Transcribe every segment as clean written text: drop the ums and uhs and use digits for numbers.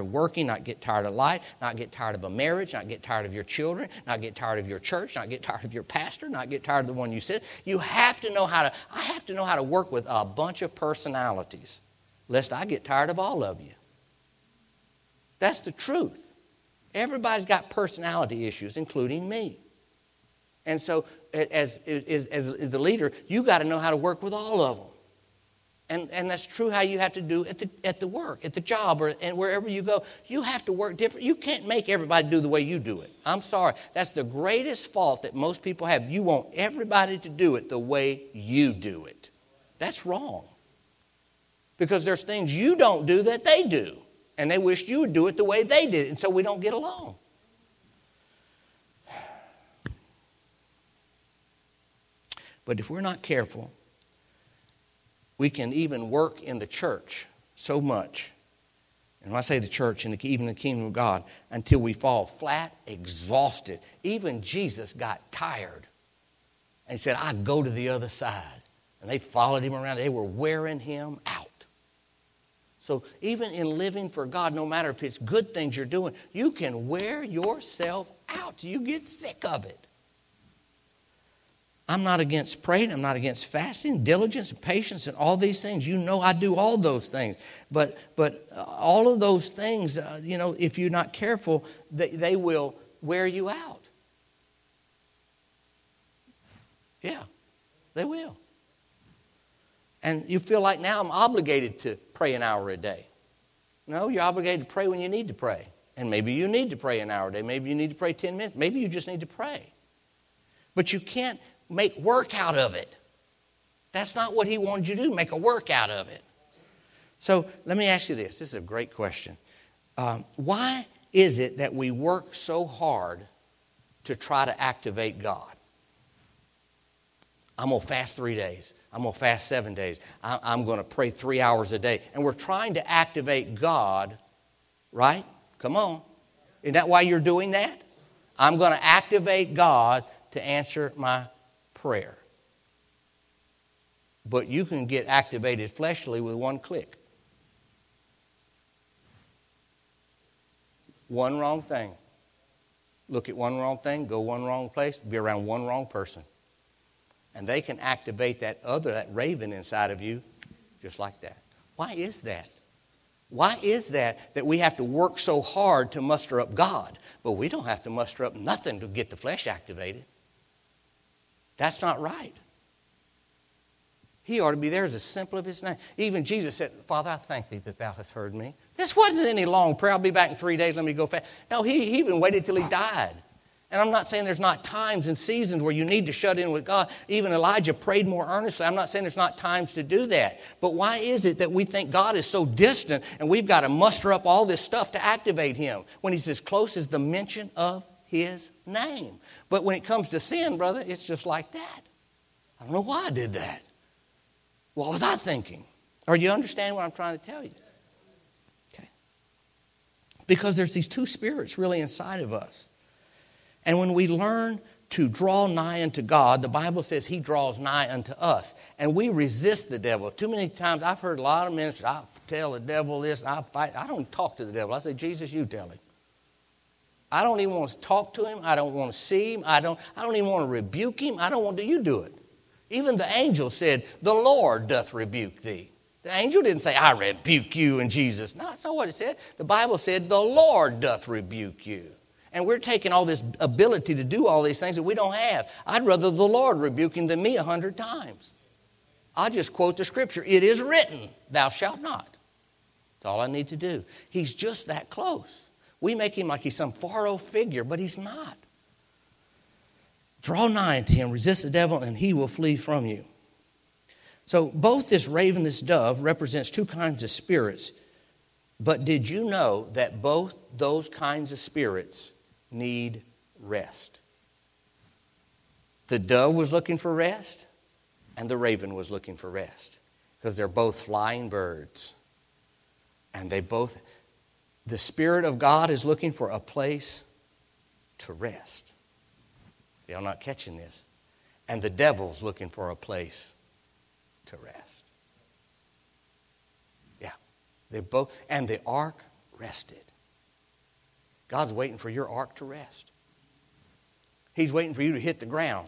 of working, not get tired of life, not get tired of a marriage, not get tired of your children, not get tired of your church, not get tired of your pastor, not get tired of the one you sit. I have to know how to work with a bunch of personalities, lest I get tired of all of you. That's the truth. Everybody's got personality issues, including me. And so as the leader, you got to know how to work with all of them. And that's true how you have to do at the work, at the job, and wherever you go. You have to work different. You can't make everybody do the way you do it. I'm sorry. That's the greatest fault that most people have. You want everybody to do it the way you do it. That's wrong. Because there's things you don't do that they do. And they wish you would do it the way they did it. And so we don't get along. But if we're not careful, we can even work in the church so much, and when I say the church, even the kingdom of God, until we fall flat, exhausted. Even Jesus got tired and he said, I go to the other side. And they followed him around. They were wearing him out. So even in living for God, no matter if it's good things you're doing, you can wear yourself out. You get sick of it. I'm not against praying. I'm not against fasting, diligence, and patience, and all these things. You know I do all those things. But all of those things, if you're not careful, they will wear you out. Yeah, they will. And you feel like now I'm obligated to pray an hour a day. No, you're obligated to pray when you need to pray. And maybe you need to pray an hour a day. Maybe you need to pray 10 minutes. Maybe you just need to pray. But you can't make work out of it. That's not what he wanted you to do, make a work out of it. So let me ask you this. This is a great question. Why is it that we work so hard to try to activate God? I'm going to fast 3 days. I'm going to fast 7 days. I'm going to pray 3 hours a day. And we're trying to activate God, right? Come on. Isn't that why you're doing that? I'm going to activate God to answer my prayer. But you can get activated fleshly with one click. One wrong thing. Look at one wrong thing, go one wrong place, be around one wrong person. And they can activate that raven inside of you just like that. Why is that? Why is that we have to work so hard to muster up God, but we don't have to muster up nothing to get the flesh activated? That's not right. He ought to be there as a simple of his name. Even Jesus said, Father, I thank thee that thou hast heard me. This wasn't any long prayer. I'll be back in 3 days. Let me go fast. No, he even waited till he died. And I'm not saying there's not times and seasons where you need to shut in with God. Even Elijah prayed more earnestly. I'm not saying there's not times to do that. But why is it that we think God is so distant and we've got to muster up all this stuff to activate him when he's as close as the mention of his name? But when it comes to sin, brother, it's just like that. I don't know why I did that. What was I thinking? Or you understand what I'm trying to tell you? Okay. Because there's these two spirits really inside of us. And when we learn to draw nigh unto God, the Bible says he draws nigh unto us. And we resist the devil. Too many times I've heard a lot of ministers, I tell the devil this, I fight. I don't talk to the devil. I say, Jesus, you tell him. I don't even want to talk to him. I don't want to see him. I don't even want to rebuke him. I don't want to, you do it. Even the angel said, the Lord doth rebuke thee. The angel didn't say, I rebuke you in Jesus. No, that's not what it said. The Bible said, the Lord doth rebuke you. And we're taking all this ability to do all these things that we don't have. I'd rather the Lord rebuke him than me 100 times. I'll just quote the scripture. It is written, thou shalt not. That's all I need to do. He's just that close. We make him like he's some far-off figure, but he's not. Draw nigh unto him, resist the devil, and he will flee from you. So both this raven, this dove, represents two kinds of spirits. But did you know that both those kinds of spirits need rest? The dove was looking for rest, and the raven was looking for rest. Because they're both flying birds. And the Spirit of God is looking for a place to rest. See, I'm not catching this. And the devil's looking for a place to rest. Yeah. They both, and the ark rested. God's waiting for your ark to rest. He's waiting for you to hit the ground.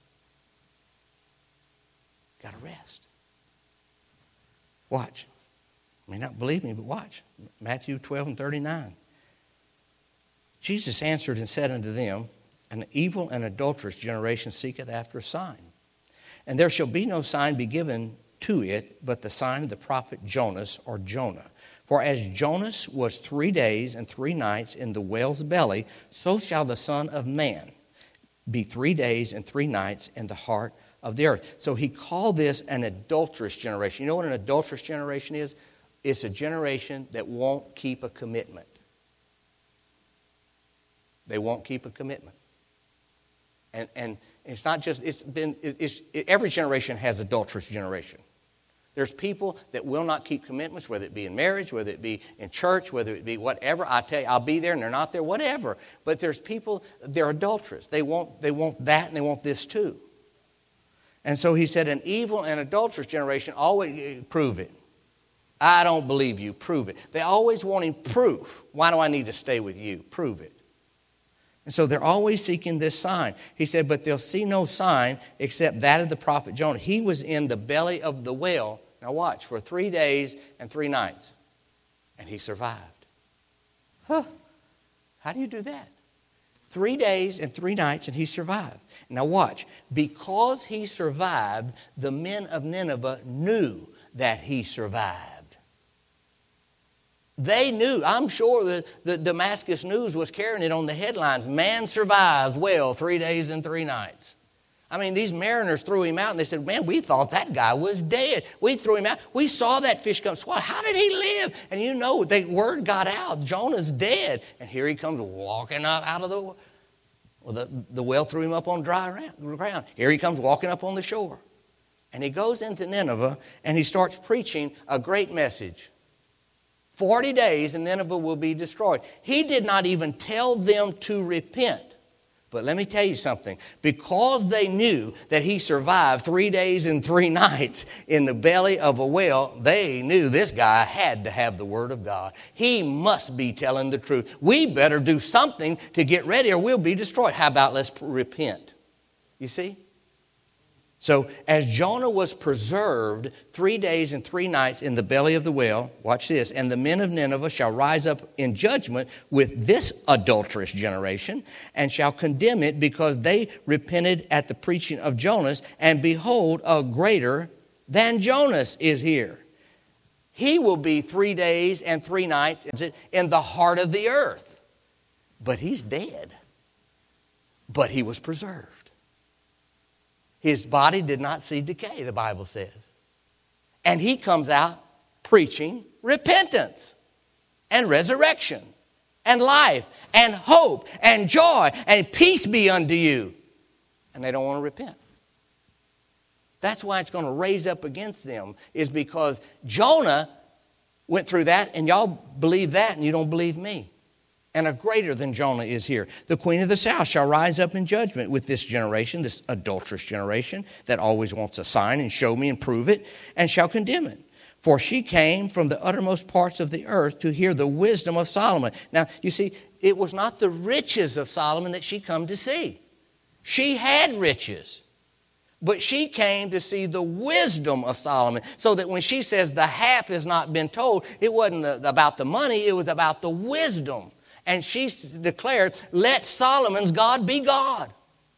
Got to rest. Watch. You may not believe me, but watch. Matthew 12:39. Jesus answered and said unto them, an evil and adulterous generation seeketh after a sign. And there shall be no sign be given to it, but the sign of the prophet Jonas or Jonah. For as Jonas was 3 days and 3 nights in the whale's belly, so shall the Son of Man be 3 days and 3 nights in the heart of the earth. So he called this an adulterous generation. You know what an adulterous generation is? It's a generation that won't keep a commitment. They won't keep a commitment. And it's not just, every generation has adulterous generation. There's people that will not keep commitments, whether it be in marriage, whether it be in church, whether it be whatever. I tell you, I'll be there and they're not there, whatever. But there's people, they're adulterous. They want that and they want this too. And so he said, an evil and adulterous generation, always prove it. I don't believe you, prove it. They always wanting proof. Why do I need to stay with you? Prove it. And so they're always seeking this sign. He said, but they'll see no sign except that of the prophet Jonah. He was in the belly of the whale, now watch, for 3 days and 3 nights. And he survived. Huh. How do you do that? 3 days and 3 nights and he survived. Now watch. Because he survived, the men of Nineveh knew that he survived. They knew. I'm sure the Damascus News was carrying it on the headlines. Man survives whale 3 days and 3 nights. I mean, these mariners threw him out and they said, man, we thought that guy was dead. We threw him out. We saw that fish come swallow. How did he live? And you know, the word got out. Jonah's dead. And here he comes walking up out of the whale threw him up on dry ground. Here he comes walking up on the shore. And he goes into Nineveh and he starts preaching a great message. 40 days and Nineveh will be destroyed. He did not even tell them to repent. But let me tell you something. Because they knew that he survived 3 days and 3 nights in the belly of a whale, they knew this guy had to have the word of God. He must be telling the truth. We better do something to get ready or we'll be destroyed. How about let's repent? You see? So as Jonah was preserved 3 days and 3 nights in the belly of the whale, watch this, and the men of Nineveh shall rise up in judgment with this adulterous generation and shall condemn it because they repented at the preaching of Jonas, and behold, a greater than Jonas is here. He will be 3 days and 3 nights in the heart of the earth. But he's dead. But he was preserved. His body did not see decay, the Bible says. And he comes out preaching repentance and resurrection and life and hope and joy and peace be unto you. And they don't want to repent. That's why it's going to raise up against them, is because Jonah went through that and y'all believe that and you don't believe me. And a greater than Jonah is here. The queen of the south shall rise up in judgment with this generation, this adulterous generation that always wants a sign and show me and prove it, and shall condemn it. For she came from the uttermost parts of the earth to hear the wisdom of Solomon. Now, you see, it was not the riches of Solomon that she come to see. She had riches. But she came to see the wisdom of Solomon, so that when she says the half has not been told, it wasn't about the money, it was about the wisdom. And she declared, let Solomon's God be God.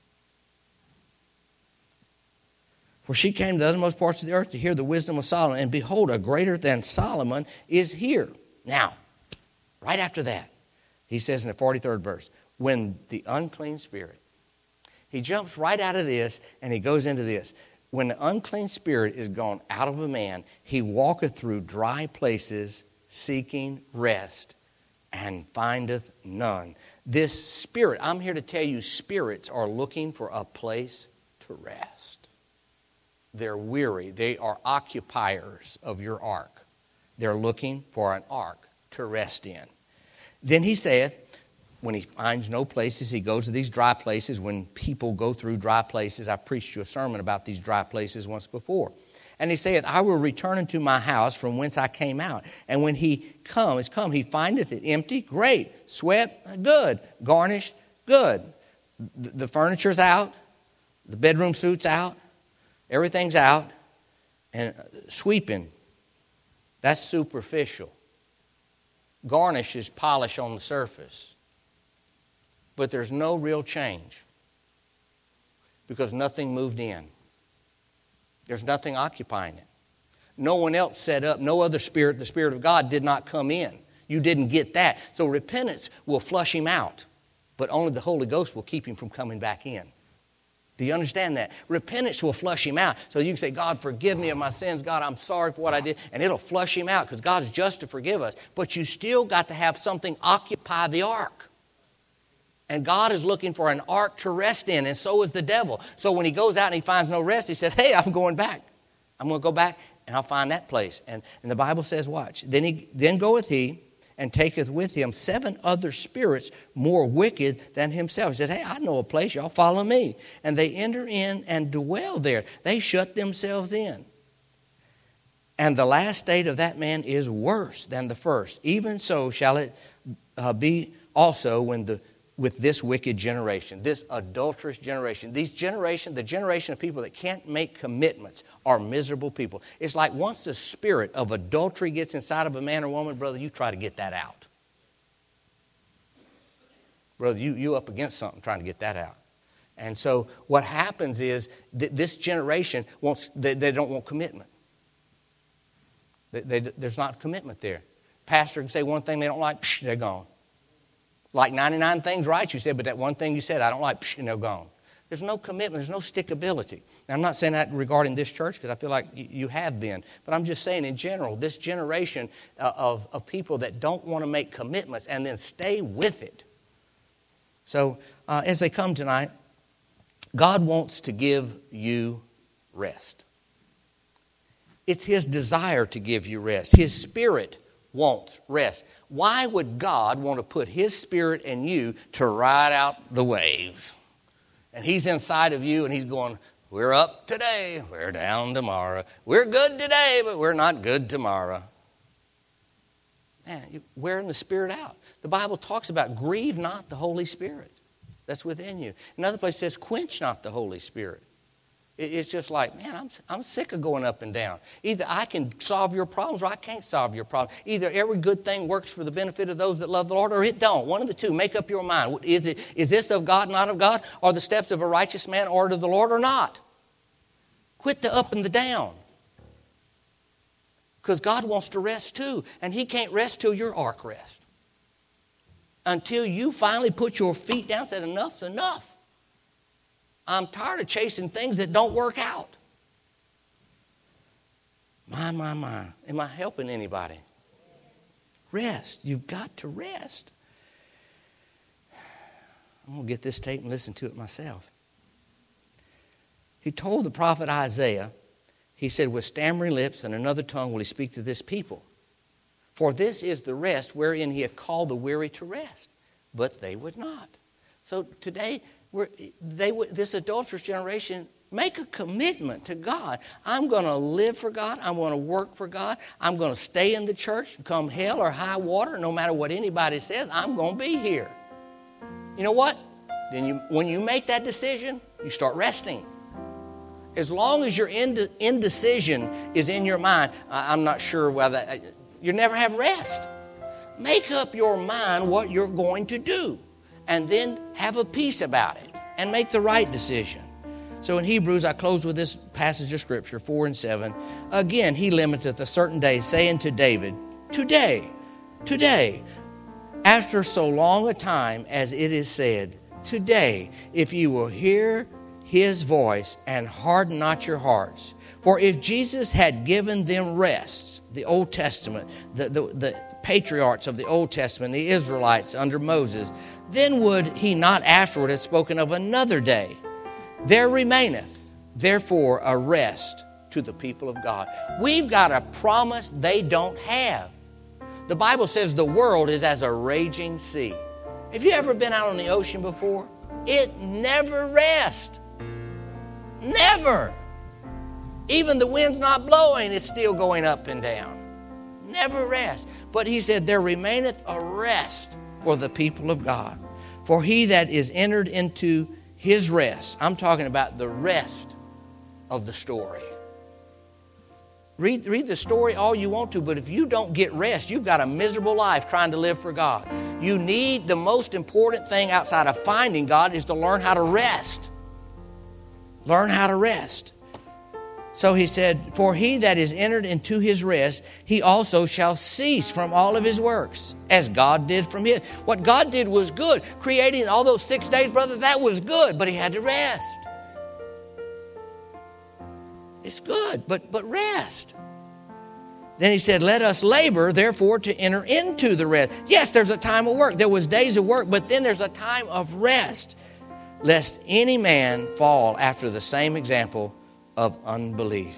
For she came to the uttermost parts of the earth to hear the wisdom of Solomon. And behold, a greater than Solomon is here. Now, right after that, he says in the 43rd verse, when the unclean spirit, he jumps right out of this and he goes into this. When the unclean spirit is gone out of a man, he walketh through dry places seeking rest, and findeth none. This spirit, I'm here to tell you, spirits are looking for a place to rest. They're weary. They are occupiers of your ark. They're looking for an ark to rest in. Then he saith, when he finds no places, he goes to these dry places. When people go through dry places, I preached you a sermon about these dry places once before. And he saith, I will return into my house from whence I came out. And when he he findeth it empty, great. Swept, good. Garnished, good. The furniture's out. The bedroom suit's out. Everything's out. And sweeping, that's superficial. Garnish is polish on the surface. But there's no real change because nothing moved in. There's nothing occupying it. No one else set up, no other spirit, the Spirit of God did not come in. You didn't get that. So repentance will flush him out, but only the Holy Ghost will keep him from coming back in. Do you understand that? Repentance will flush him out. So you can say, God, forgive me of my sins. God, I'm sorry for what I did. And it'll flush him out because God's just to forgive us. But you still got to have something occupy the ark. And God is looking for an ark to rest in, and so is the devil. So when he goes out and he finds no rest, he said, hey, I'm going back. I'm going to go back and I'll find that place. And the Bible says, watch. Then goeth he and taketh with him 7 other spirits more wicked than himself. He said, hey, I know a place, y'all follow me. And they enter in and dwell there. They shut themselves in. And the last state of that man is worse than the first. Even so shall it be also with this wicked generation, this adulterous generation. The generation of people that can't make commitments are miserable people. It's like once the spirit of adultery gets inside of a man or woman, brother, you try to get that out. Brother, you up against something trying to get that out. And so what happens is this generation they don't want commitment. There's not commitment there. Pastor can say one thing they don't like, they're gone. Like 99 things right, you said, but that one thing you said I don't like, and they're gone. There's no commitment. There's no stickability. Now, I'm not saying that regarding this church because I feel like you have been. But I'm just saying in general, this generation of people that don't want to make commitments and then stay with it. So as they come tonight, God wants to give you rest. It's His desire to give you rest. His Spirit wants rest. Why would God want to put His Spirit in you to ride out the waves? And He's inside of you and He's going, we're up today, we're down tomorrow. We're good today, but we're not good tomorrow. Man, you're wearing the Spirit out. The Bible talks about grieve not the Holy Spirit that's within you. Another place says quench not the Holy Spirit. It's just like, man, I'm sick of going up and down. Either I can solve your problems or I can't solve your problems. Either every good thing works for the benefit of those that love the Lord or it don't. One of the two. Make up your mind. Is this of God, not of God? Are the steps of a righteous man ordered of the Lord or not? Quit the up and the down. Because God wants to rest too. And He can't rest till your ark rests. Until you finally put your feet down and said, enough's enough. I'm tired of chasing things that don't work out. My. Am I helping anybody? Rest. You've got to rest. I'm going to get this tape and listen to it myself. He told the prophet Isaiah, he said, with stammering lips and another tongue will he speak to this people. For this is the rest wherein he hath called the weary to rest. But they would not. So today, this adulterous generation, make a commitment to God. I'm going to live for God. I'm going to work for God. I'm going to stay in the church, come hell or high water, no matter what anybody says, I'm going to be here. You know what? Then when you make that decision, you start resting. As long as your indecision is in your mind, I'm not sure whether you never have rest. Make up your mind what you're going to do. And then have a peace about it and make the right decision. So in Hebrews, I close with this passage of Scripture, 4 and 7. Again, He limiteth a certain day, saying to David, today, after so long a time as it is said, today, if you will hear His voice and harden not your hearts. For if Jesus had given them rest, the Old Testament, the patriarchs of the Old Testament, the Israelites under Moses, then would He not afterward have spoken of another day. There remaineth, therefore, a rest to the people of God. We've got a promise they don't have. The Bible says the world is as a raging sea. Have you ever been out on the ocean before? It never rests. Never. Even the wind's not blowing, it's still going up and down. Never rest. But he said, there remaineth a rest for the people of God. For he that is entered into his rest. I'm talking about the rest of the story. Read the story all you want to, but if you don't get rest, you've got a miserable life trying to live for God. You need, the most important thing outside of finding God is to learn how to rest. Learn how to rest. So he said, for he that is entered into his rest, he also shall cease from all of his works, as God did from his. What God did was good. Creating all those 6 days, brother, that was good, but he had to rest. It's good, but rest. Then he said, let us labor, therefore, to enter into the rest. Yes, there's a time of work. There was days of work, but then there's a time of rest. Lest any man fall after the same example of unbelief.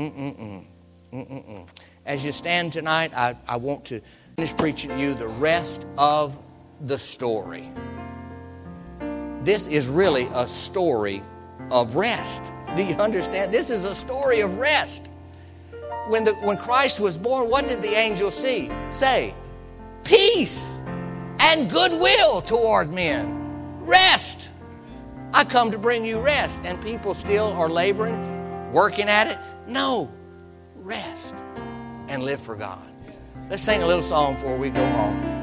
As you stand tonight, I want to finish preaching to you the rest of the story. This is really a story of rest. Do you understand? This is a story of rest. When Christ was born, what did the angels say? Peace and goodwill toward men. Rest. I come to bring you rest. And people still are laboring, working at it. No. Rest and live for God. Let's sing a little song before we go home.